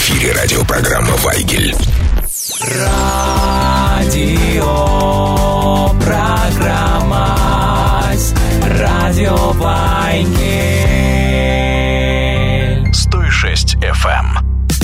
эфире радиопрограмма «Вайгель». Радиопрограмма «Радио Вайгель». 106 FM.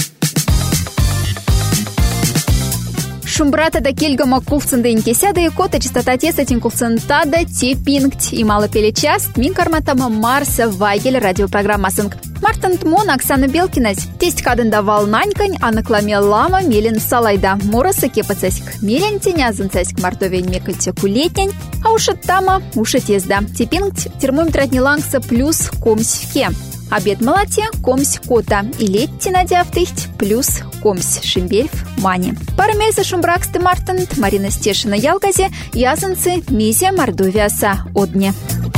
Шумбрата да кельгама кулцында инкесяда и кота частота теса тин кулцентада те пинкт и мало пелечас мин карматама Марса Вайгель радиопрограммасынг. Мартан Тмон Оксана Белкинась. Тесть кадында волнанькань, а накламел лама мелен салайда. Мороса кепацасик мелен тенязан цасик мартовень мекальте кулетнень, а ушат тама ушат езда. Тепинкт термометр отнелангса плюс комсьфке. Обед молоте, комсь кота. И летти надявтыхть плюс комсь шимбельф мани. Пара мельса шумбраксты Мартант, Марина Стешина Ялгазе, язанцы Мизя Мордовиаса Одне.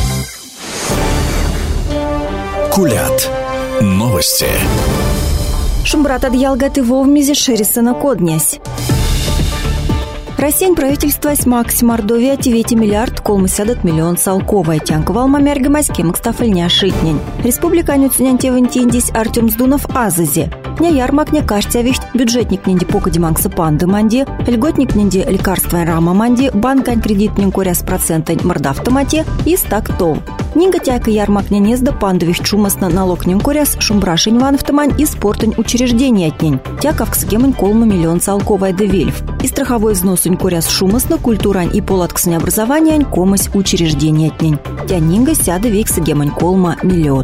Кулят. Новости. Шумбрат от Ялгаты Вовмизе Шерисона Коднясь. Россия правительство смакс Мордовия ответи миллиард колмысядат миллион салковая тянковал мамергамась кемок стафельня шитнень. Республика нюцнянте вентиндись Артем Сдунов Азази. Не ярмак не кажется вихт бюджетник нинди пока диманкса панды манди, льготник нинди лекарства рама манди, банкань кредитнин коряс процентань мордавтомате и стактов. Нинга тяка ярмак не незда пандових чумасно налог нин коряс шумбрашень ванавтомань и спортань учреждения отнень. Тякав ксгемань колма миллион салковая девельф. И страховой взносунь коряс шумасно культурань и полатксне образования комась учреждения отнень. Тянинга сяда век сгемань колма миллион.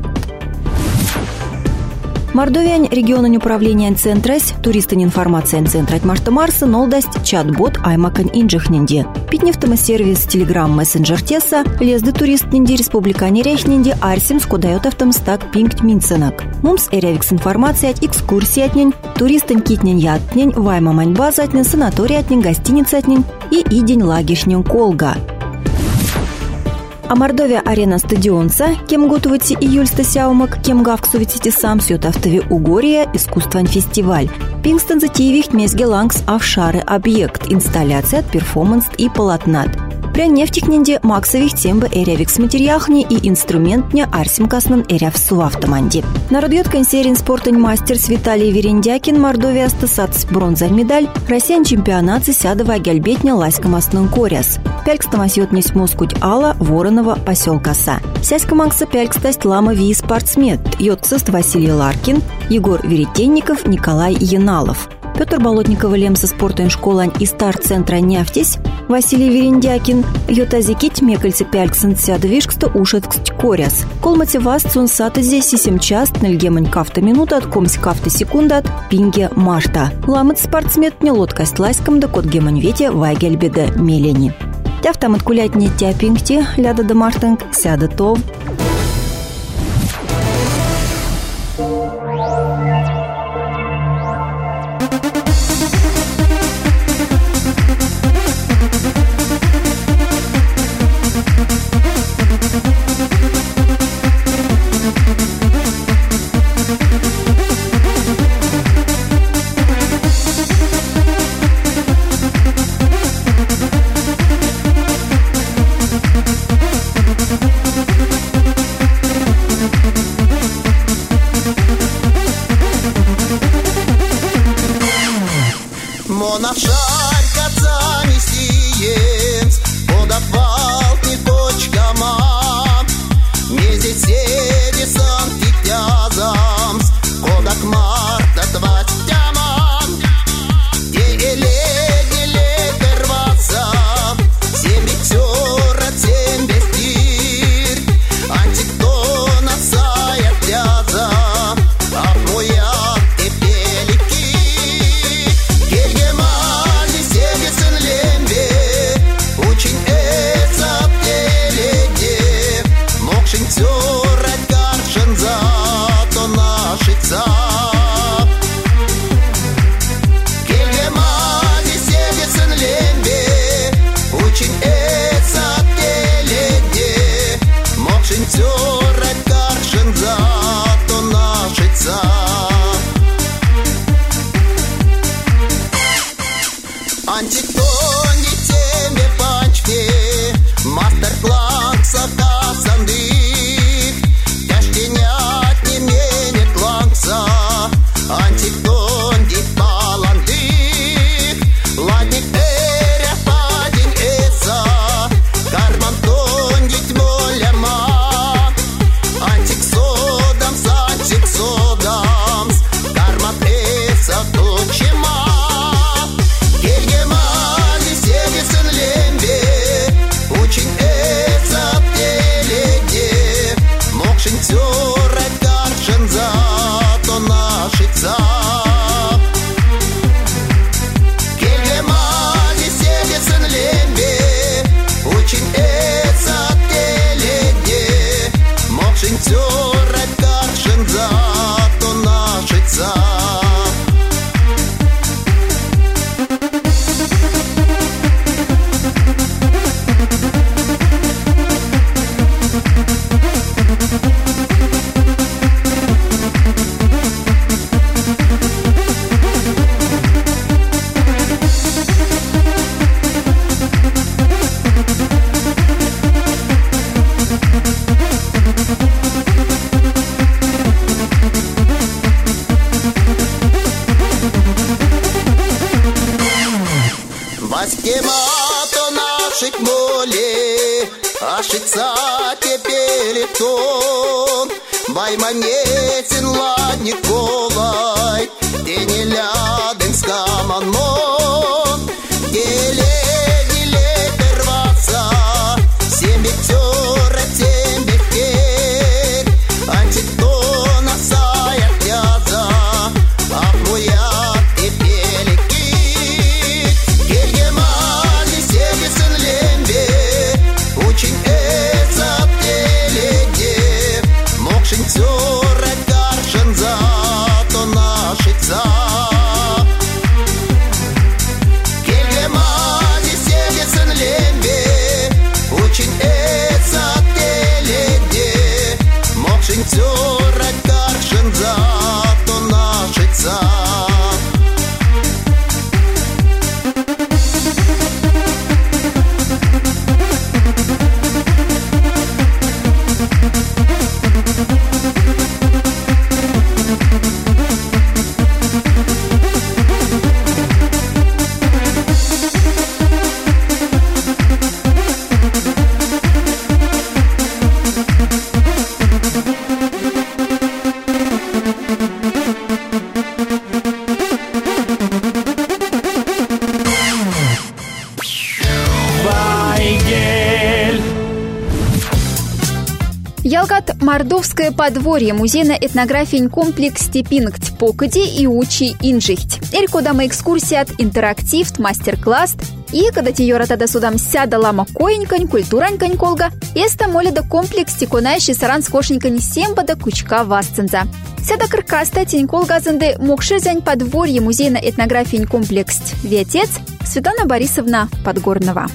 Мордовиань регионань управления центрась, туристань информация центра Марта Марса, нолдасть чат-бот аймакань инжихнинди. Питнефтома сервис Telegram мессенджер теса, лезды турист нинди республикане рейхнинди арсим скудает автомстак пинкт минценак. Мумс эрявикс информация от экскурсии отнень, туристань китнень ятнень, ваймамань база отнень, санаторий отнень, гостиница отнень и идень лагишнень колга. А Мордовия арена стадионца, кем готовится июльста сяумак, кем гавксувите сам сьет автове Угория, искусствен фестиваль. Пингстон затеевихт мезге лангс авшары объект, инсталляция, перформанс и полотнат. Пря нефтехненде максових тембы эрявикс материалхни и инструментня арсим каснан эряв сувавтоманди. Народьет консерин спортань мастерс Виталий Верендякин, Мордовия стасац бронза медаль, Россиян чемпионат сядова гальбетня ласька маснан коряс. Пялькстамасьет несь москуть Алла Воронова поселкаса. Сяська макса пялькстасть лама ви спортсмет, йотцест Василий Ларкин, Егор Веретенников, Николай Яналов. Петр Болотникова лемса спортайн школань и старт-центра «Няфтесь», Василий Верендякин, йотазикить мекальце пяльксан сядовишкста ушеткст коряс. Колмате вас цун сатазе сисем част нельгемань кафта минута от комсь кафта секунда от пинге марта. Ламыт спортсмет не лодкасть лайском да кот гемань вете вайгельбеда мелени. Тяфтам откулять не тя пингти, ляда да мартанг, сяда тов. Антиктон нашится тебе летон. Байманетин ладник голай, ты не ляден скаманмон. Еле рваться, семь бектер, тем бектер. Антитона сая тяза, ахмуя и пелики. Кельгемали себесен лембе, очень эца теледе. Мокшин тёрэ каршен за, то нашица. Кельгемали себесен лембе, очень эца теледе. Мокшин тёрэ каршен за, то нашица. Вайгель. Ялгат Мордовское подворье музейно-этнографийный комплекс Степингть покади и учи инжихть. Эркодама экскурсия от интерактив, мастер-класс. И когда тиёрата да судам сяда лама коенькань, культуранькань колга, эста моля да комплекс тиконающий саран скошенькань семба да кучка васценза. Сяда каркаста тень колгазанды мокшизянь подворье музейно-этнографийный комплекс Ветец Светлана Борисовна Подгорнова.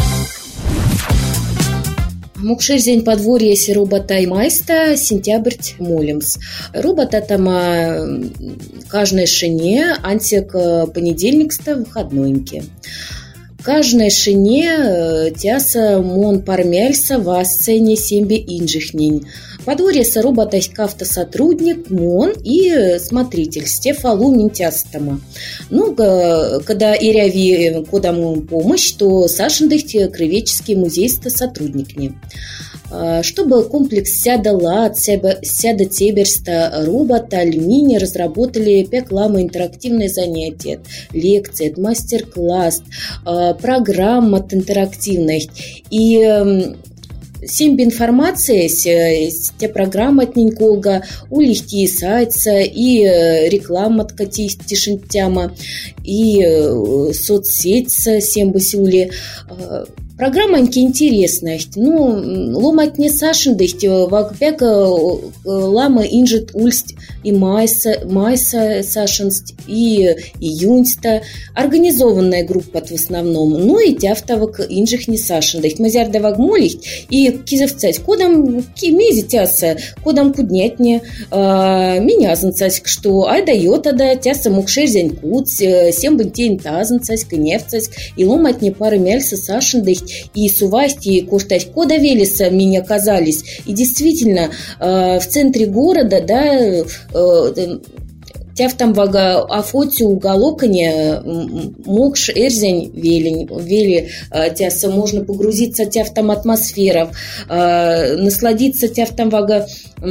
Мукшерзень подворье си робота и майста сентябрь молимс. Робота там каждой шине антик понедельник-ста выходнойники. Каждой шине тяса мон пармяльса в сцене сембе инжихнень. Подворье са робота автосотрудник, мон и смотритель Стефалу Минтястама. Ну, когда иряви куда ему помощь, то сашендых крывеческий музейство сотрудникни. Чтобы комплекс сяда лад, сяда теберста робота, алюминия разработали пеклама интерактивные занятия, лекции, мастер-класс, программа интерактивная. И семь информации, те программы от Ниньколга, у лихти сайтса, и реклама от тишинтяма, и соцсеть семь басюли. Программа интересная, ну, ломать не сашендых, вакпек лама инжит ульст и майса сашенст, и июньста. Организованная группа в основном, ну и тяфтовок инжих не сашендых. Мазярда вагмолих и кизовцать, кодам кимези тяса, кодам куднятне, меня знцать, что ай дает да тяса мукшерзянь куц, семь бентень тазнцать, кневцать, и ломать не пары мяльса сашендых, и сувасти, и коштать кода велеса мне оказались. И действительно, в центре города, да, тяфтам вага афотию уголокане мокш эрзень вели тяса можно погрузиться тяфтам атмосферов, насладиться тяфтам вага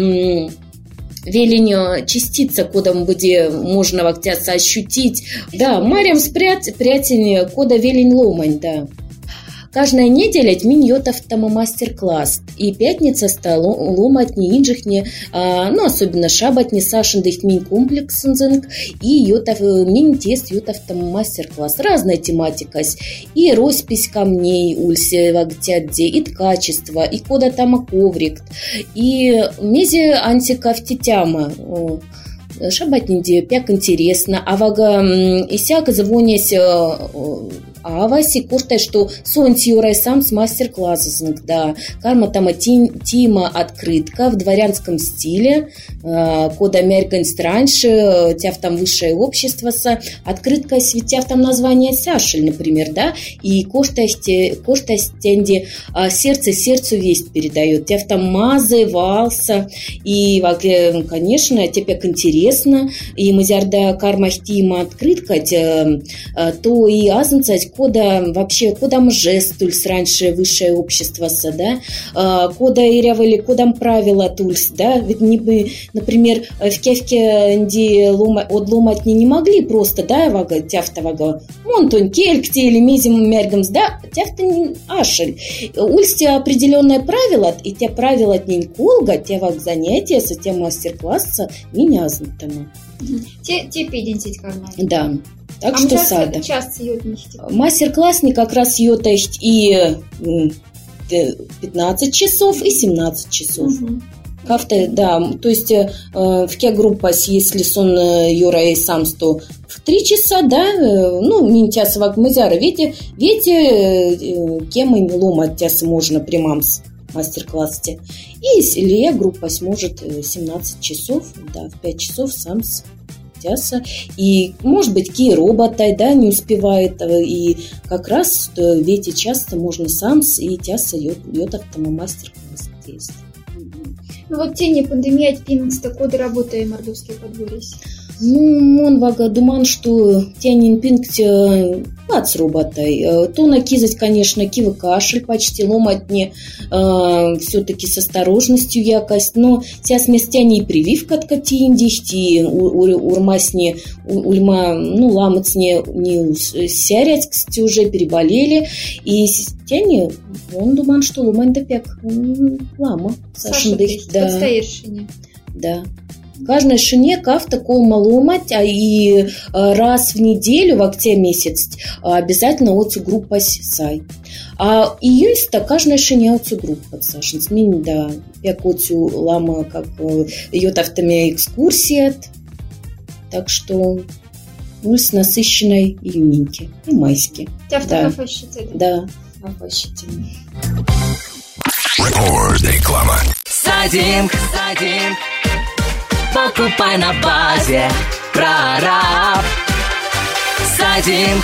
велень частица, кодом где можно вактяться ощутить. Да, марям прятень кода велень ломань, да. Каждая неделя тьмин йотов там мастер-класс. И пятница стала ломать не инжихне, ну, особенно шабат не сашендых тьмин комплексензинг, и йотов мин тест йотов там мастер-класс. Разная тематика. И роспись камней ульсе вагтядзе, и ткачество, и кода там коврик, и мезе антикафтитяма. Шабатнинде пяк интересно, а вага исяка звонясь а Васи коштай, что сон тиорай сам с мастер-класса, да, карма там тима открытка в дворянском стиле, кода американец раньше, тяв там высшее общество с открытка светяв там название Сашель, например, да, и коштай стенди сердце сердцу весть передает, тяв там мазы, валса, и, конечно, тебе интересно, и мазярда карма тима открытка, то и азанцать кода вообще, кодам жест тульс раньше высшее общество, да, кода ирявали, кодам правила тульс, да, ведь не бы, например, в кевке где одломать не могли просто, да, вага, тяфта вага, монтон, кельк, или мизим мергамс, да, тяфта не ашель. Ульсте определенное правило, и те правила от ней колга, те ваг занятия, с тем мастер-класса, меня знатома. Те пиденсить карман. Да. Так что сада. Мастер-класс как раз ее и 15 часов, и 17 часов. Кафте, да, то есть в ке группа, если сон Юра и сам, то в 3 часа, да, ну, минтя свак мызяра, видите, кем и ломать тясы можно примамс мастер-классе. И Илья группа сможет 17 часов, да, в 5 часов сам тяса. И, может быть, ки робота, да, не успевает, и как раз ведь часто можно сам и тяса йод автома мастер-класс действует. Ну вот в тени пандемии пинкста коды работаем мордовские подворья. Ну, он вага думан, что тянин пинкт пац роботой. То накизать, конечно, кива кашель почти, ломать не все-таки с осторожностью якость, но сейчас вместе не прививка от катиндихти, урмасне, ульма, ну, ламыц не сярять, кстати, уже переболели, и тяни, он думан, что ломань допек лама. Саша, да. Да. Каждой шине кафта колма ломать, а и раз в неделю, в октябре месяц, обязательно отцу группа сай. А июньста каждая шине отцу группа сашин. Смени, да, як отцу лама, как ее автоме экскурсия. Так что с насыщенной июненьки и майски. Да. Да, афащите. Реклама. Садим, покупай на базе прораб. Садим,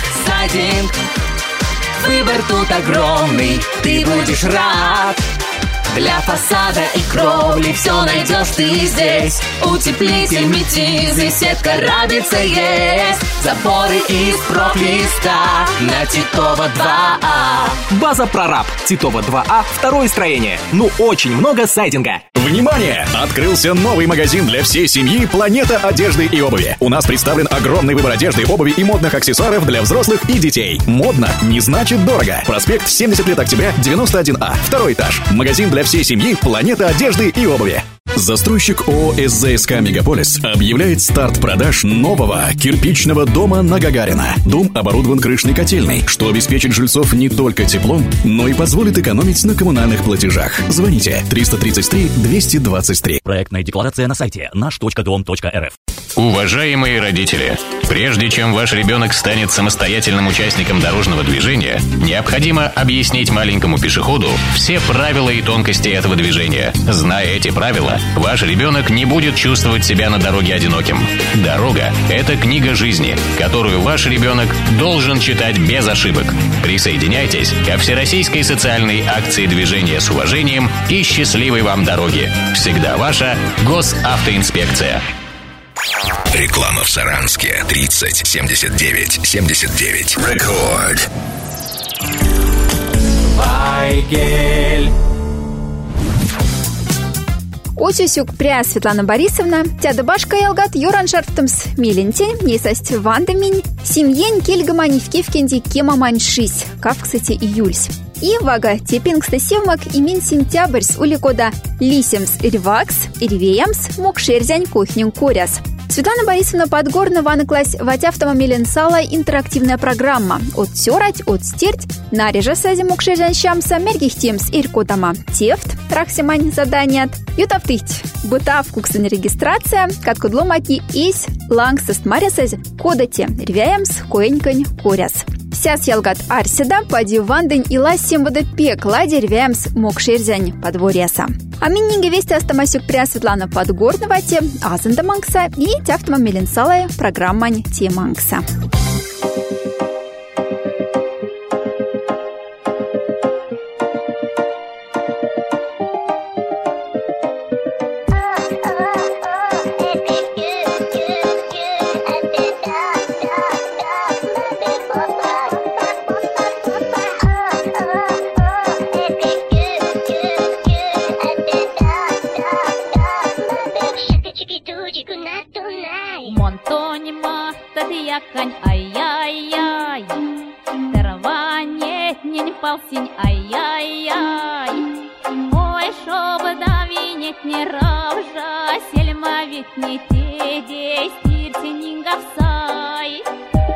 выбор тут огромный, ты будешь рад. Для фасада и кровли все найдешь ты здесь. Утеплитель, метизы, сетка рабица есть. Заборы из профлиста на Титова 2А. База Прораб, Титова 2А, второе строение. Ну, очень много сайдинга. Внимание! Открылся новый магазин для всей семьи «Планета одежды и обуви». У нас представлен огромный выбор одежды, обуви и модных аксессуаров для взрослых и детей. Модно не значит дорого. Проспект 70 лет октября, 91А, второй этаж. Магазин для всей семьи «Планета одежды и обуви». Застройщик ООО «СЗСК Мегаполис» объявляет старт продаж нового кирпичного дома на Гагарина. Дом оборудован крышной котельной, что обеспечит жильцов не только теплом, но и позволит экономить на коммунальных платежах. Звоните 333-223. Проектная декларация на сайте наш.дом.рф. Уважаемые родители, прежде чем ваш ребенок станет самостоятельным участником дорожного движения, необходимо объяснить маленькому пешеходу все правила и тонкости этого движения. Зная эти правила, ваш ребенок не будет чувствовать себя на дороге одиноким. Дорога – это книга жизни, которую ваш ребенок должен читать без ошибок. Присоединяйтесь ко всероссийской социальной акции движения с уважением и счастливой вам дороги. Всегда ваша Госавтоинспекция. Реклама в Саранске. 30 79 79. Рекорд. Вайгель. Очесюк пря Светлана Борисовна, тяда башка ялгат юран шарфтымс милентень, несасть вандаминь, семьень кельгамани в кевкенди кемамань шись, кав, кстати, июльсь. И вага тепингста севмак имен сентябрьс уликода лисемс ирвакс, ирвеямс, мокшерзянь кухнин коряс. Светлана Борисовна Подгорна ваныклась в автомобилен сала интерактивная программа от сёрать, от стерть, нарежа сази мокшерзянь щамса, мергих темс иркотама тефт, рахсимань заданият, ютавтыть, бытав куксын регистрация, каткудломати ис, лангсест марясази, кодате, рвяямс, коенькань, коряс. Сяс ялгат арседа, пади вандень и ласим водопек, лади рвяемс мокшерзянь подворьяса. А миннинге вести астамасюк пря Светлана Подгорновате, азында мангса и тяфтма меленсалая программань те мангса. Антонима, татьякань, ай-яй-яй. Терванет, нень полсинь, ай-яй-яй. Ой, шоб давинет не равжа, сельма ведь не тедей, стиртининговсай.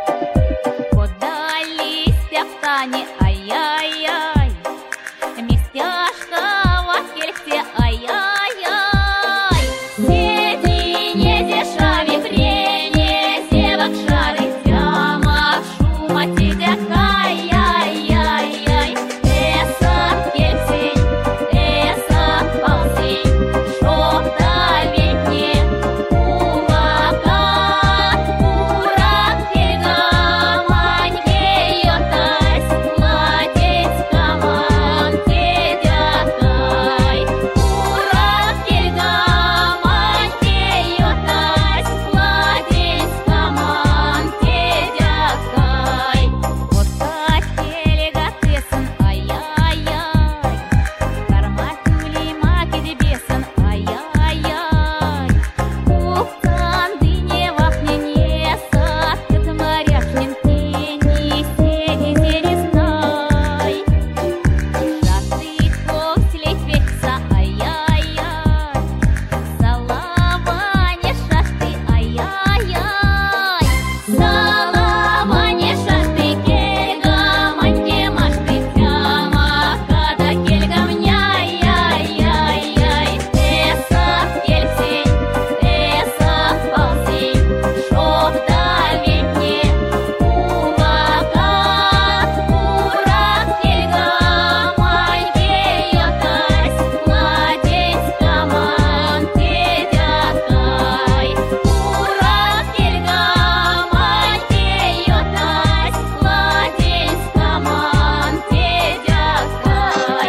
Подались тяфтани, ай-яй-яй. Местяшка в акельте, ай-яй-яй. Седи не дешави хрене, зевак шары тяма, шума тедяк, ай-яй-яй-яй. Эса кельтень, эса ползень, шоп давеньне, кулака, курак пельгаманьке йотась, младец каман тедякай. Курак пельгаманьке йотась, младец каман тедякай. Вот хотели гатесан, ай-яй-яй. Карматюли маки дебесан, ай-яй-яй. Кухтан дыне вахне не саткат моряхнен тени седи зерезнай. Шаты ковслей векса, ай-яй-яй. Салаване шашты, ай-яй-яй. Салаване шашты, кельгаманьке машты, тяма када кельгамня, ай-яй-яй. Эса кельтень, эса ползень, шоп давеньне, кулака, курак пельгаманьке йотась, младец каман тедякай. Курак пельгаманьке йотась, младец каман тедякай.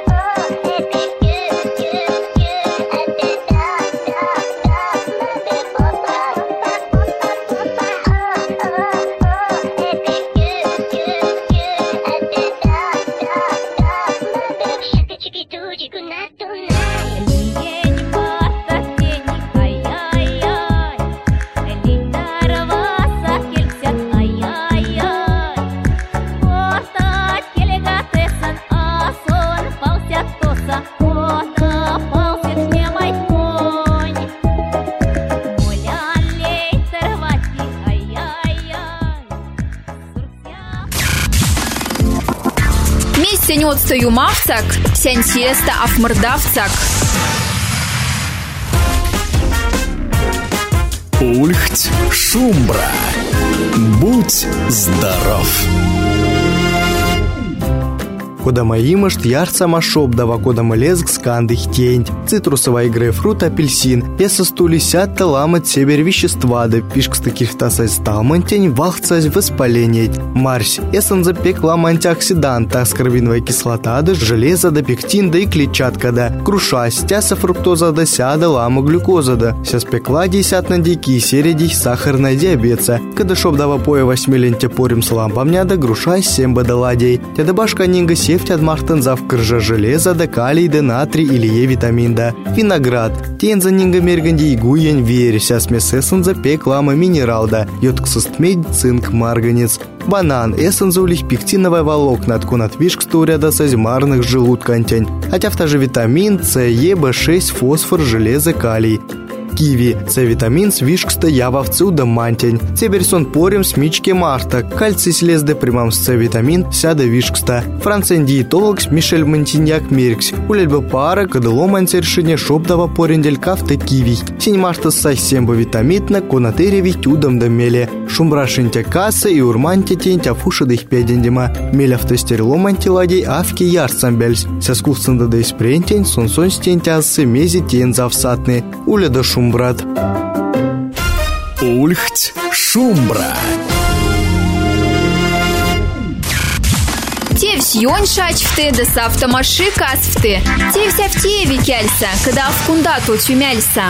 Мессень отстою мавцак, сянь сиеста афмырдавцак. Ульхть Шумбра. Будь здоров. Кода маимышт ярца машоп дава кода малезг скандых тень. Цитрусовая грейпфрут, апельсин. Песа стулисят таламат север вещества, да пишк с таких тасать сталмантень вахцать воспаление. Марсь. Эсан запекла антиоксиданта, скорбиновая кислота, да железо, да пектин, да и клетчатка, да. Круша, стяса фруктоза, да сяда, лама глюкоза, да. Ся спекла 10 на дики, середи сахарная диабетца. Когда шоп дава поя 8 ленте порим с лампамня, да груша 7 бадаладей. Тяда башка нинга нефть от мартензав кржа железа, да калий, да натрий или е витамин, да. Виноград. Тенза нинга мерганди игуень вереся смесесен запек лама минерал, да. Йотксуст медь, цинк, марганец. Банан. Эссенза улих пектиновая волокна, откунат вишк стуряда созьмарных желудкантень. Хотя в та же витамин С, Е, В6, фосфор, железо, калий. Киви. Це вітамін свішкста явавцю да мантень. Це берсон порем смічки марта. Кальций слезде примам С вітамін сяда вішкста. Францен диетолог Мишель Монтиньяк меркс. Улельба пара кадыло мантершине шоптава поренделька в киви. Синь марта сайсемба витамитна конатери тюдам да меле. Шумбра шинтя касса и урмантя тентя фушадых педендема. Меля в тестерло мантиладей авки ярцамбельс. Сяскувцанда да испрентень сонсон стентя ассы мези тен завсатны. Уля да шумбрат. Ульхть Шумбра. Те всьон шачфты, да савтомаши касфты. Те вся в те викяльса, когда в кундату тюмяльса.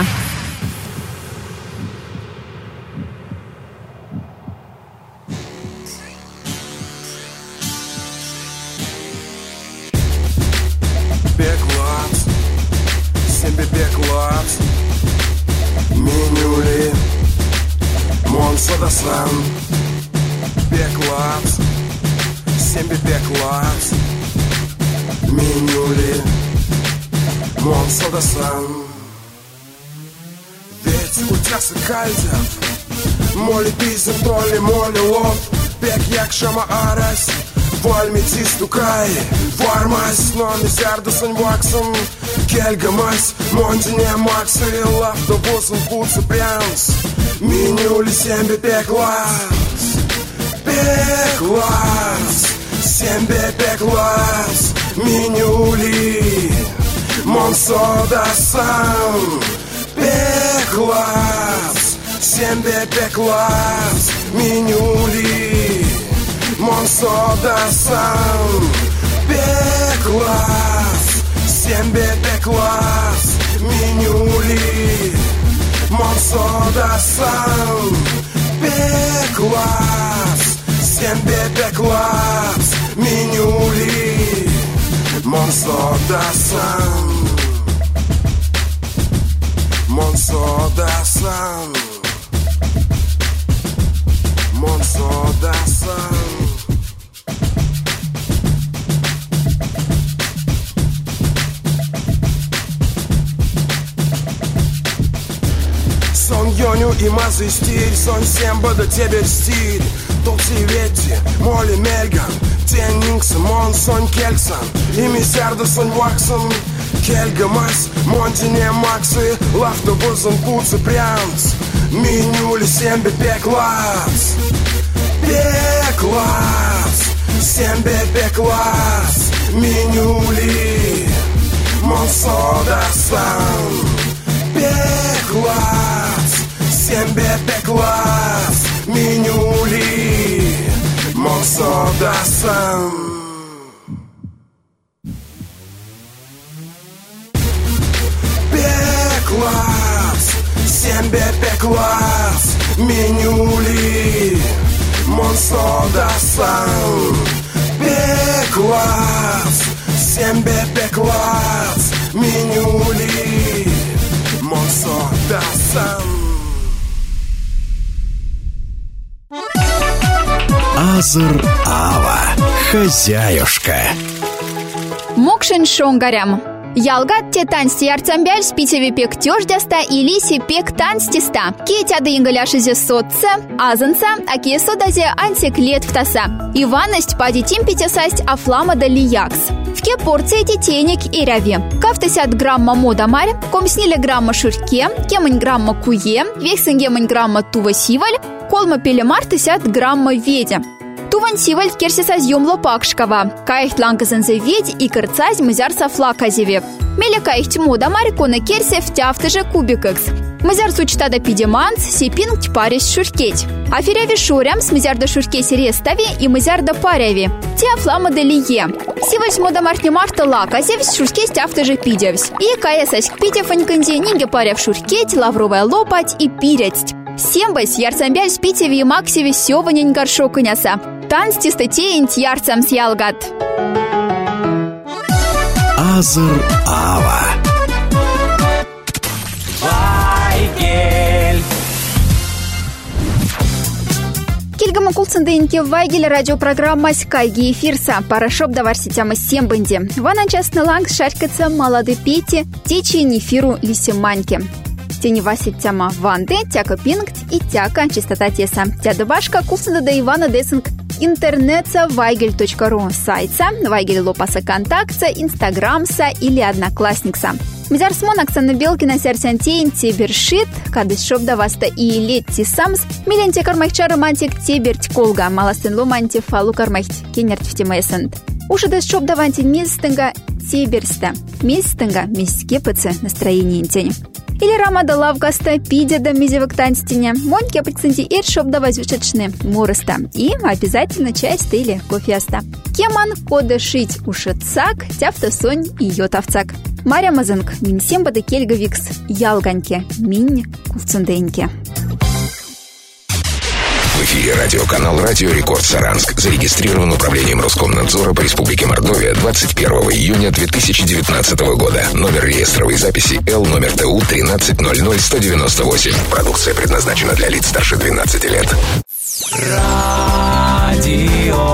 Пеклац, себе пеклац, менюли, sodasan Пеклац Сембе пеклац Минюли Мон sodasan Ведь утясы кальдят Моли пизем толи моли лоб Пек якшама арас Вальмити стукай Вармас Но мизярда саньваксом Кельгамас Монтине максы Лавтобусом пуцы прянс Минюли сембе пеклац Пеклац Сембе пеклац Минюли Мон sodasan Пеклац Сембе пеклац Минюли Мон sodasan Пеклац Сембе пеклац Минюли Мон sodasan Пеклац Сембе пеклац Минюли Мон sodasan Мон sodasan Мон sodasan Сон Йоню и Мазы стиль Сон Семба да тебе стиль Толси Ветти, Моли Мельган Теннингс, Мон Сон Кельсон И Мизярда Сон Ваксон Кельгамас, Монтине Максы Лавтобусом Пуцы Прянц Минюли Сембе Пеклац Пеклац Сембе Пеклац Минюли Мон sodasan Пеклац Сембе пеклац Минюли Мон sodasan Пеклац Сембе пеклац Минюли Мон sodasan Пеклац Сембе пеклац Минюли Мон sodasan Азыр Ава. Хозяюшка. Мокшин шонгарям. Ялгат те тансти ярцамбяль спитеви пек тёждяста или си пек танстиста. Кетяды ингаляшизе соцце, азанца, аки содазе антиклет втаса. Иваность падитим питесасть афлама да лиякс. Вке порции детенек и рави. 50 грамма модамарь, комснили грамма шурке, кемань грамма куе, вексенгемань грамма тува сиваль, колма пелемар 50 грамма ведя. Туван сиваль керсиса зьем лопакшкава. Каих тланказензе ведь и кырцазь мызяр сафла казеве. Меля каих тьму дамарь кона керсе в тяфтыже кубикекс. Мызяр сучтада пидеманс, сипинг тьпарис шуркеть. Аферяви шурям с мызяр да шуркеси рестави и мызяр да паряви. Те афлама да лие. Сиваль с модамарь марта лаказевс шуркесь тяфтыже пидевс. И каясась к пидефаньканде ниге паря в шуркеть, лавровая лопать и пирять. Сембась ярцамбяль спитеви и максеви сёванень горшокыняса. Тансти статеинт ярцам сялгат. Азыр Ава. Вайгель. Кильгама кулцындыйнке Вайгель радиопрограмма Скайги эфирса. Парашоп давар сетяма сембанде. Вана частный ланг шарькаться молоды пети, течи нефиру лисиманьке. Тенева сетяма ванды, тяка пингт и тяка чистота теса. Тядыбашка кулцында да Ивана Десинг интернетса vaygel.ru сайтса, Вайгель лопаса контактса, инстаграмса или одноклассникса. Мизар смон Оксана Белкина серсянтейн тебершит, кадыш шоп даваста и летти самс, миленте кармахча романтик теберть колга, маластын ломанти фалу кармахт кенерт в темесент. Ушадыш шоп даванти мистынга теберста, мистынга мискепыцы настроение интень. Или рамада лавгаста пидя да мизевок танстине, моньки априксенти ир шоп да возвышечны мурыста. И обязательно чайста или кофеаста. Кеман кода шить ушицак, тяфта сонь и йотавцак. Мария Мазынг, минсемба да кельга викс, ялганьке, минь кулцунденьке. В эфире радиоканал «Радио Рекорд Саранск». Зарегистрирован управлением Роскомнадзора по Республике Мордовия 21 июня 2019 года. Номер реестровой записи Л номер ТУ 1300198. Продукция предназначена для лиц старше 12 лет. Радио